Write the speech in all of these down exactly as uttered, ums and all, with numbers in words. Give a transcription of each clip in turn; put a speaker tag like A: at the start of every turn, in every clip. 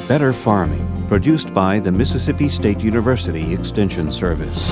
A: Better Farming, produced by the Mississippi State University Extension Service.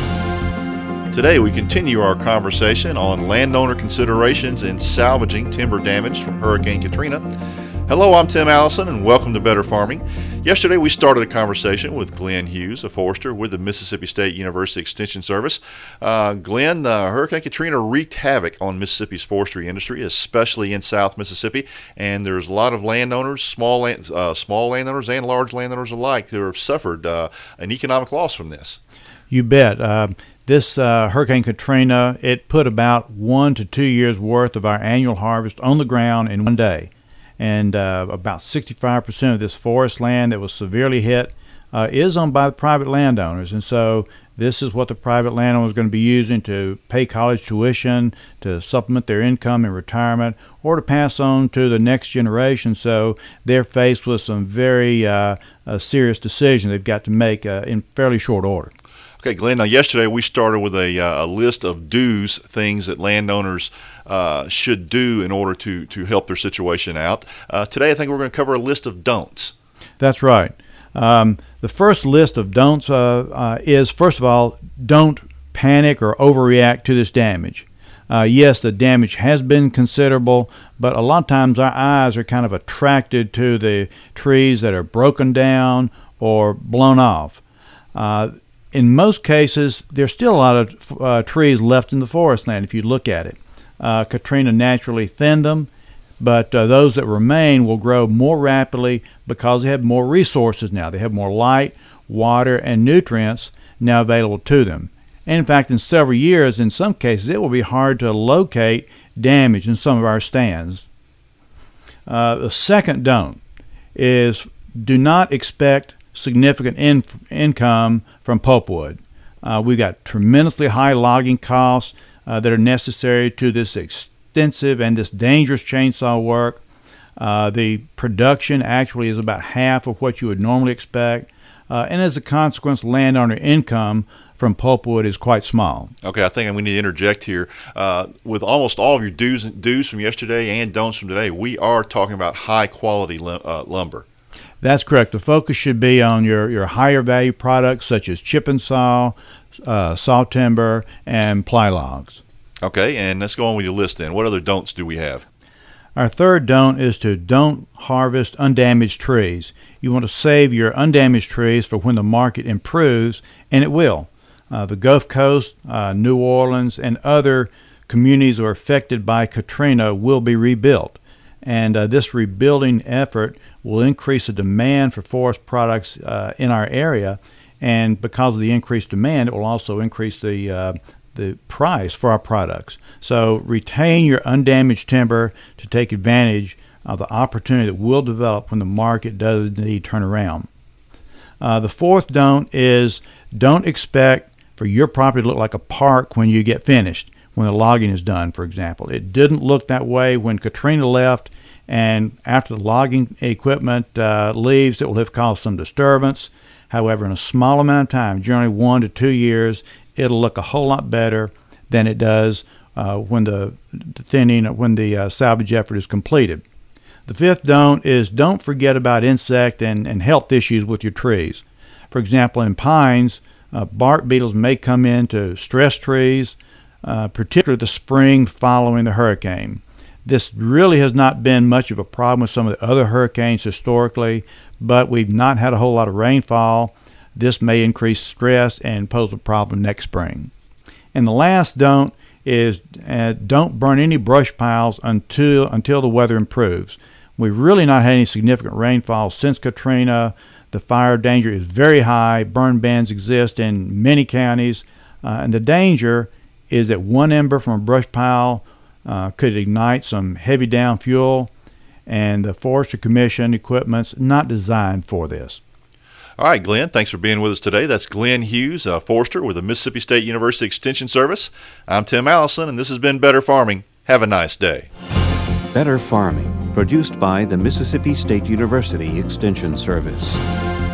B: Today we continue our conversation on landowner considerations in salvaging timber damage from Hurricane Katrina. Hello, I'm Tim Allison, and welcome to Better Farming. Yesterday we started a conversation with Glenn Hughes, a forester with the Mississippi State University Extension Service. Uh, Glenn, uh, Hurricane Katrina wreaked havoc on Mississippi's forestry industry, especially in South Mississippi, and there's a lot of landowners, small land, uh, small landowners and large landowners alike, who have suffered uh, an economic loss from this.
C: You bet. Uh, this uh, Hurricane Katrina, it put about one to two years worth of our annual harvest on the ground in one day. And uh, about sixty-five percent of this forest land that was severely hit uh, is owned by the private landowners. And so this is what the private landowner is going to be using to pay college tuition, to supplement their income in retirement, or to pass on to the next generation. So they're faced with some very uh, uh, serious decisions they've got to make uh, in fairly short order.
B: Okay, Glenn, now yesterday we started with a, uh, a list of do's, things that landowners uh, should do in order to, to help their situation out. Uh, today I think we're going to cover a list of don'ts.
C: That's right. Um, the first list of don'ts uh, uh, is, first of all, don't panic or overreact to this damage. Uh, yes, the damage has been considerable, but a lot of times our eyes are kind of attracted to the trees that are broken down or blown off. Uh, In most cases, there's still a lot of uh, trees left in the forest land if you look at it. Uh, Katrina naturally thinned them, but uh, those that remain will grow more rapidly because they have more resources now. They have more light, water, and nutrients now available to them. And in fact, in several years, in some cases, it will be hard to locate damage in some of our stands. Uh, the second don't is do not expect significant in- income from pulpwood. Uh, we've got tremendously high logging costs uh, that are necessary to this extensive and this dangerous chainsaw work. Uh, the production actually is about half of what you would normally expect, uh, and as a consequence, landowner income from pulpwood is quite small.
B: Okay, I think we need to interject here. Uh, with almost all of your do's, do's from yesterday and don'ts from today, we are talking about high-quality uh, lumber.
C: That's correct. The focus should be on your, your higher value products such as chip and saw, uh, saw timber, and ply logs.
B: Okay, and let's go on with your list then. What other don'ts do we have?
C: Our third don't is to don't harvest undamaged trees. You want to save your undamaged trees for when the market improves, and it will. Uh, the Gulf Coast, uh, New Orleans, and other communities that are affected by Katrina will be rebuilt. And uh, this rebuilding effort will increase the demand for forest products uh, in our area, and because of the increased demand, it will also increase the uh, the price for our products. So retain your undamaged timber to take advantage of the opportunity that will develop when the market does indeed turn around. Uh, the fourth don't is don't expect for your property to look like a park when you get finished, when the logging is done, for example. It didn't look that way when Katrina left, and after the logging equipment uh, leaves, it will have caused some disturbance. However, in a small amount of time, generally one to two years, it'll look a whole lot better than it does uh, when the, the thinning, when the uh, salvage effort is completed. The fifth don't is don't forget about insect and, and health issues with your trees. For example, in pines, uh, bark beetles may come in to stress trees, uh, particularly the spring following the hurricane. This really has not been much of a problem with some of the other hurricanes historically, but we've not had a whole lot of rainfall. This may increase stress and pose a problem next spring. And the last don't is uh, don't burn any brush piles until until the weather improves. We've really not had any significant rainfall since Katrina. The fire danger is very high. Burn bans exist in many counties, uh, and the danger is that one ember from a brush pile uh, could ignite some heavy down fuel, and the Forestry Commission equipment's not designed for this.
B: All right, Glenn, thanks for being with us today. That's Glenn Hughes, a forester with the Mississippi State University Extension Service. I'm Tim Allison, and this has been Better Farming. Have a nice day.
A: Better Farming, produced by the Mississippi State University Extension Service.